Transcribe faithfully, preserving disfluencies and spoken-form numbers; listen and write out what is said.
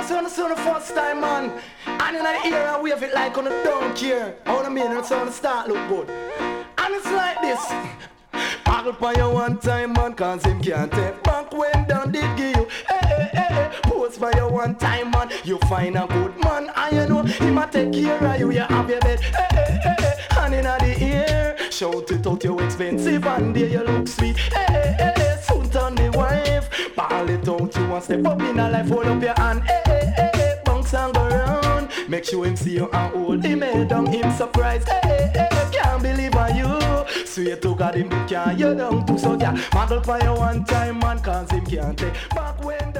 know so it's the first time, man. And in the ear, I wave it like on a don't care. I wanna mean it's on the start look good. And it's like this. Paggle for you one time, man, cause him can't take back when down did give you. Hey, hey, hey, hey. Post for you one time, man. You find a good man, and you know he might take care of you. You have your bed. Hey, hey, hey, hey. And in the ear, shout it out, you expensive, and there you look sweet. Hey, hey, hey, hey. Soon turn the wife. Ball it out, you want step up in a life, hold up your hand. Hey, hey, hey, hey. Bounce and go round. Make sure him see you and hold him head down, him surprised. Hey, hey, hey, hey. Can't believe on you. Sweet to God him, can't you down to so yeah. Model for you one time, man, cause him can't take back when